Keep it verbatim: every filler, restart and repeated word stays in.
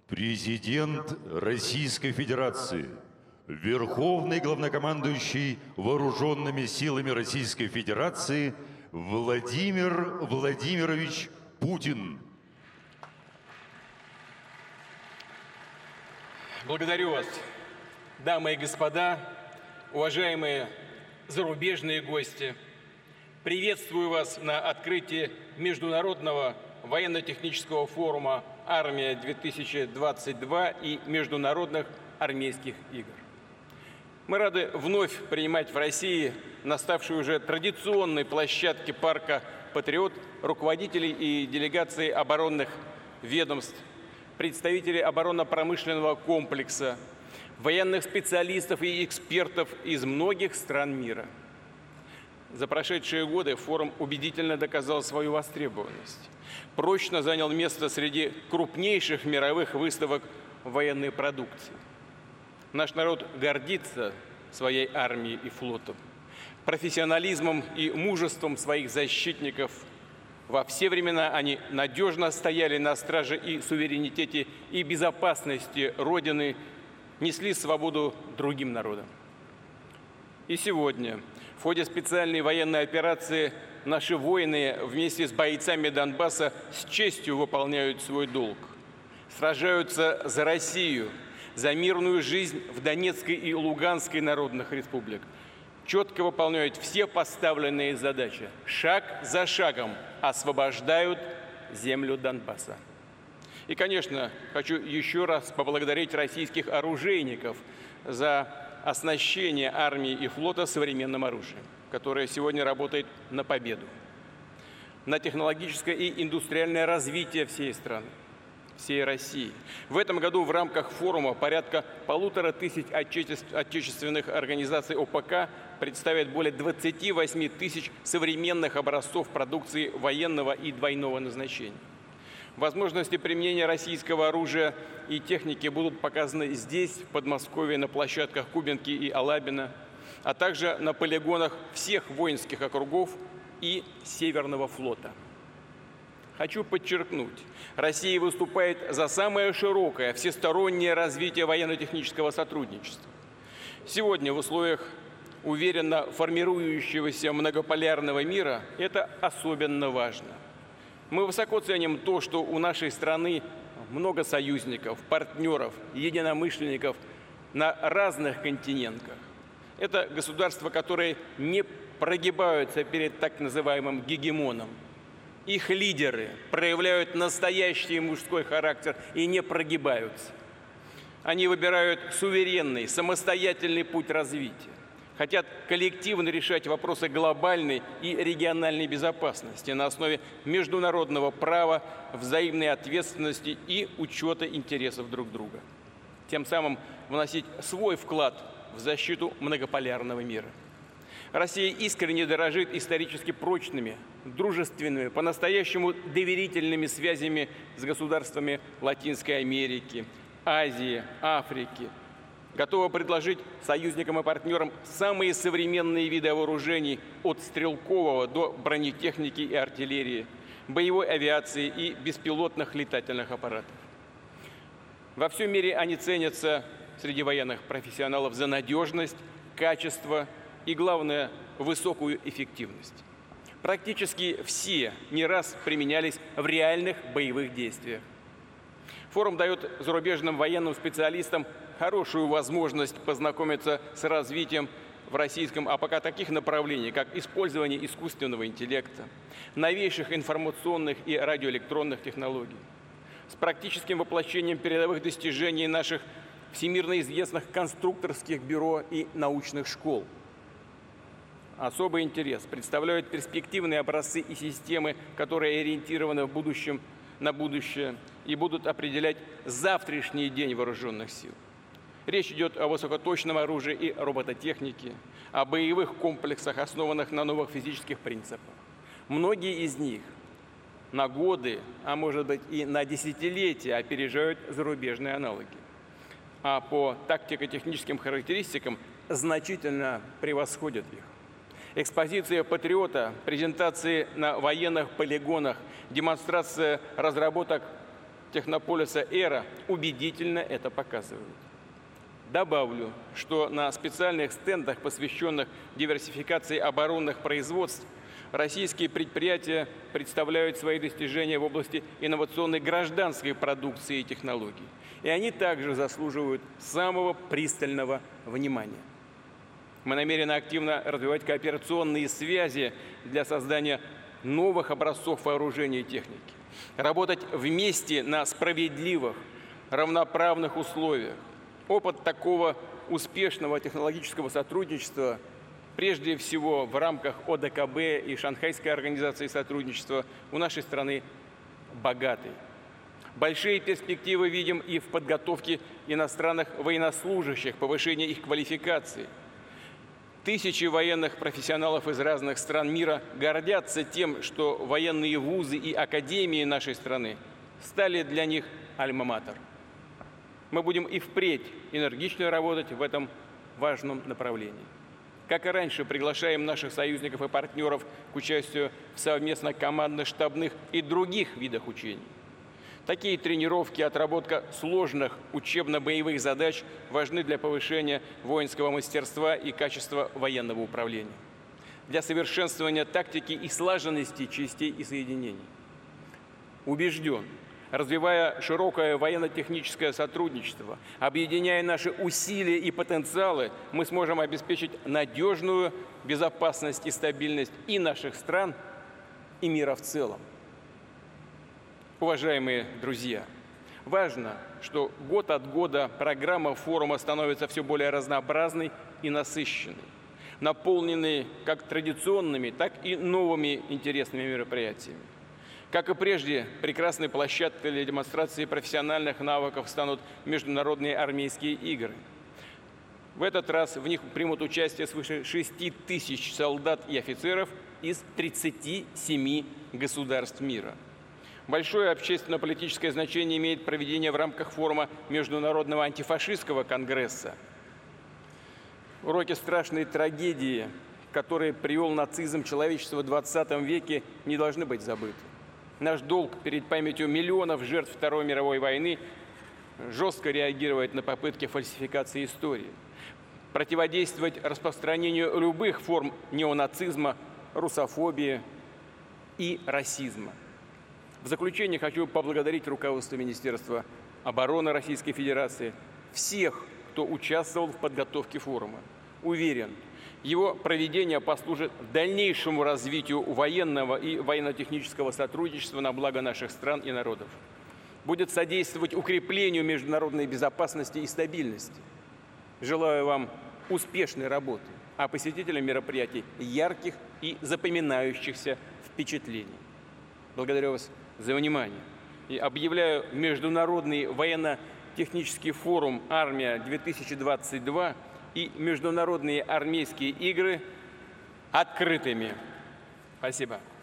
Президент Российской Федерации, Верховный Главнокомандующий Вооруженными силами Российской Федерации Владимир Владимирович Путин. Благодарю вас, дамы и господа, уважаемые зарубежные гости. Приветствую вас на открытии Международного военно-технического форума «Армия-две тысячи двадцать два» и Международных армейских игр. Мы рады вновь принимать в России на ставшей уже традиционной площадке парка «Патриот» руководителей и делегации оборонных ведомств, представителей оборонно-промышленного комплекса, военных специалистов и экспертов из многих стран мира. За прошедшие годы форум убедительно доказал свою востребованность, прочно занял место среди крупнейших мировых выставок военной продукции. Наш народ гордится своей армией и флотом, профессионализмом и мужеством своих защитников. Во все времена они надежно стояли на страже и суверенитете, и безопасности Родины, несли свободу другим народам. И сегодня, в ходе специальной военной операции, наши воины вместе с бойцами Донбасса с честью выполняют свой долг. Сражаются за Россию, за мирную жизнь в Донецкой и Луганской народных республиках. Четко выполняют все поставленные задачи. Шаг за шагом освобождают землю Донбасса. И, конечно, хочу еще раз поблагодарить российских оружейников за оснащение армии и флота современным оружием, которое сегодня работает на победу, на технологическое и индустриальное развитие всей страны, всей России. В этом году в рамках форума порядка полутора тысяч отечественных организаций О П К представят более двадцати восьми тысяч современных образцов продукции военного и двойного назначения. Возможности применения российского оружия и техники будут показаны здесь, в Подмосковье, на площадках Кубинки и Алабина, а также на полигонах всех воинских округов и Северного флота. Хочу подчеркнуть, Россия выступает за самое широкое всестороннее развитие военно-технического сотрудничества. Сегодня в условиях уверенно формирующегося многополярного мира это особенно важно. Мы высоко ценим то, что у нашей страны много союзников, партнеров, единомышленников на разных континентах. Это государства, которые не прогибаются перед так называемым гегемоном. Их лидеры проявляют настоящий мужской характер и не прогибаются. Они выбирают суверенный, самостоятельный путь развития. Хотят коллективно решать вопросы глобальной и региональной безопасности на основе международного права, взаимной ответственности и учета интересов друг друга. Тем самым вносить свой вклад в защиту многополярного мира. Россия искренне дорожит исторически прочными, дружественными, по-настоящему доверительными связями с государствами Латинской Америки, Азии, Африки. Готова предложить союзникам и партнерам самые современные виды вооружений от стрелкового до бронетехники и артиллерии, боевой авиации и беспилотных летательных аппаратов. Во всем мире они ценятся среди военных профессионалов за надежность, качество и, главное, высокую эффективность. Практически все не раз применялись в реальных боевых действиях. Форум дает зарубежным военным специалистам хорошую возможность познакомиться с развитием в российском А П К таких направлений, как использование искусственного интеллекта, новейших информационных и радиоэлектронных технологий, с практическим воплощением передовых достижений наших всемирно известных конструкторских бюро и научных школ. Особый интерес представляют перспективные образцы и системы, которые ориентированы в будущем на будущее и будут определять завтрашний день вооруженных сил. Речь идет о высокоточном оружии и робототехнике, о боевых комплексах, основанных на новых физических принципах. Многие из них на годы, а может быть и на десятилетия опережают зарубежные аналоги. А по тактико-техническим характеристикам значительно превосходят их. Экспозиция «Патриота», презентации на военных полигонах, демонстрация разработок технополиса «Эра» убедительно это показывают. Добавлю, что на специальных стендах, посвященных диверсификации оборонных производств, российские предприятия представляют свои достижения в области инновационной гражданской продукции и технологий. И они также заслуживают самого пристального внимания. Мы намерены активно развивать кооперационные связи для создания новых образцов вооружения и техники, работать вместе на справедливых, равноправных условиях. Опыт такого успешного технологического сотрудничества, прежде всего в рамках О Д К Б и Шанхайской организации сотрудничества, у нашей страны богатый. Большие перспективы видим и в подготовке иностранных военнослужащих, повышении их квалификации. Тысячи военных профессионалов из разных стран мира гордятся тем, что военные вузы и академии нашей страны стали для них альма-матер. Мы будем и впредь энергично работать в этом важном направлении. Как и раньше, приглашаем наших союзников и партнеров к участию в совместно командно-штабных и других видах учений. Такие тренировки, отработка сложных учебно-боевых задач важны для повышения воинского мастерства и качества военного управления, для совершенствования тактики и слаженности частей и соединений. Убежден, развивая широкое военно-техническое сотрудничество, объединяя наши усилия и потенциалы, мы сможем обеспечить надежную безопасность и стабильность и наших стран, и мира в целом. Уважаемые друзья, важно, что год от года программа форума становится все более разнообразной и насыщенной, наполненной как традиционными, так и новыми интересными мероприятиями. Как и прежде, прекрасной площадкой для демонстрации профессиональных навыков станут международные армейские игры. В этот раз в них примут участие свыше шести тысяч солдат и офицеров из тридцати семи государств мира. Большое общественно-политическое значение имеет проведение в рамках форума Международного антифашистского конгресса. Уроки страшной трагедии, которые привел нацизм человечества в двадцатом веке, не должны быть забыты. Наш долг перед памятью миллионов жертв Второй мировой войны жестко реагировать на попытки фальсификации истории, противодействовать распространению любых форм неонацизма, русофобии и расизма. В заключение хочу поблагодарить руководство Министерства обороны Российской Федерации, всех, кто участвовал в подготовке форума. Уверен, его проведение послужит дальнейшему развитию военного и военно-технического сотрудничества на благо наших стран и народов. Будет содействовать укреплению международной безопасности и стабильности. Желаю вам успешной работы, а посетителям мероприятий ярких и запоминающихся впечатлений. Благодарю вас за внимание. И объявляю Международный военно-технический форум «Армия-две тысячи двадцать два» и Международные армейские игры открытыми. Спасибо.